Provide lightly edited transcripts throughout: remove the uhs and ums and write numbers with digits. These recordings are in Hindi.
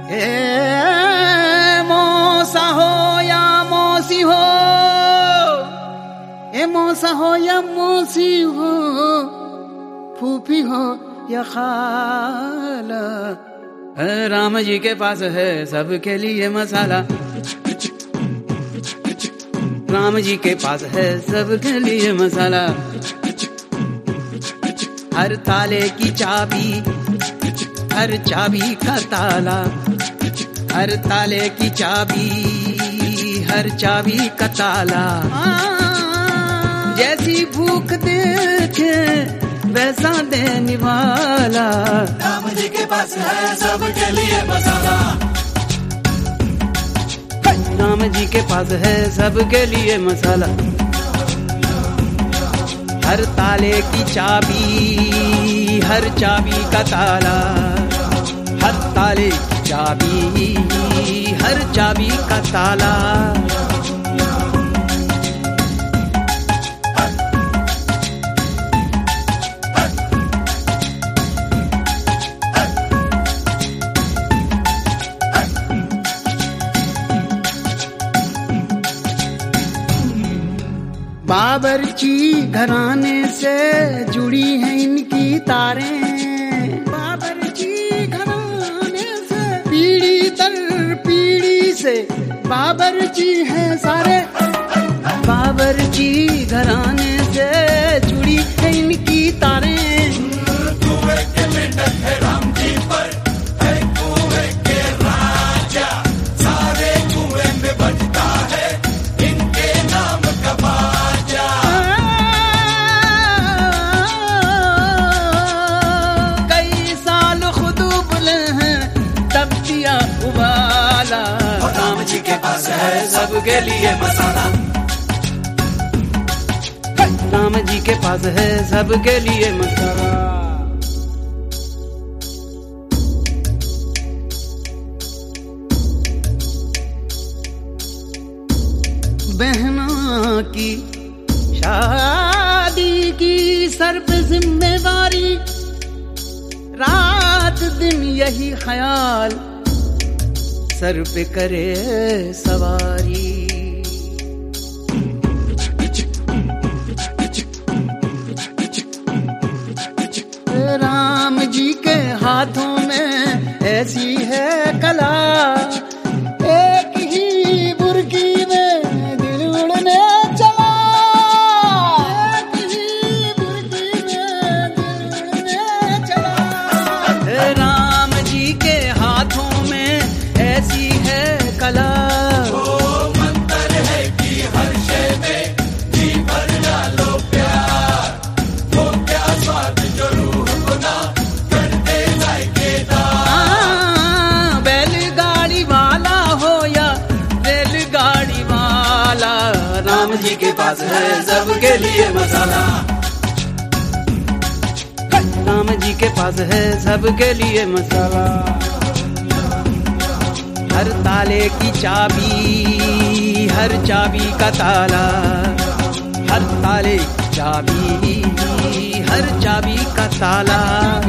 मौसा हो या मौसी हो, मौसा हो या मौसी हो, फूफी हो या खाला, राम जी के पास है सबके लिए मसाला। राम जी के पास है सबके लिए मसाला। हर ताले की चाबी, हर चाबी का ताला, हर ताले की चाबी, हर चाबी का ताला। जैसी भूख देखे वैसा देने वाला, राम जी के पास है सबके लिए मसाला। राम जी के पास है सबके लिए मसाला। हर ताले की चाबी, हर चाबी का ताला, हर ताले की चाबी, हर चाबी का ताला। बाबरची घराने से जुड़ी हैं इनकी तारें। बाबरची घराने से पीढ़ी दर पीढ़ी से बाबरची हैं सारे। बाबरची घराने से जुड़ी हैं इनकी तारें। कुएं के मेंढक है राम जी पर, है कुएं के राजा। सारे कुएं में बजता है इनके नाम का बाजा। कई साल खुद उबले हैं तब दिया उबाला। राम जी के पास है सबके लिए मसाला। राम जी के पास है सबके लिए मसाला। बहना की शादी की सर पे जिम्मेदारी, रात दिन यही ख्याल सर पे करे सवारी। राम जी के हाथों में ऐसी है कला, एक ही बुर्की में दिल उड़ने चला। एक ही बुर्की में दिल उड़ने चला। राम जी के हाथों में ऐसी है कला। वो मंत्र है कि हर शय में जी भर डालो प्यार। वो क्या स्वाद जो रूह गुना कर दे जायकेदार। बैलगाड़ी वाला हो या रेलगाड़ी वाला, राम जी के पास है सबके लिए मसाला। राम जी के पास है सबके लिए मसाला। हर ताले की चाबी, हर चाबी का ताला, हर ताले की चाबी, हर चाबी का ताला।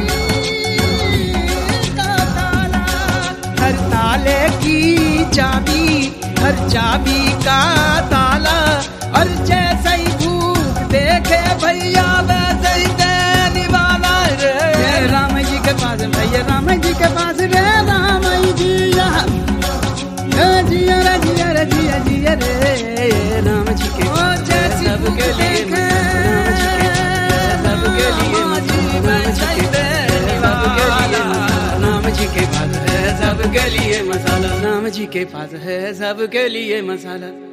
हर ताले की चाबी, हर चाबी का ताला। और जैसे ही भूख देखे भैया वैसे ही देने वाला रे। राम जी के पास भैया, राम जी के पास रे। राम जी यहाँ जिया रे, जिया रे, जिया जिया रे। राम जी के सबके लिए, राम जी के सबके लिए, राम जी के पास है सबके लिए मसाला। राम जी के पास है सबके लिए मसाला।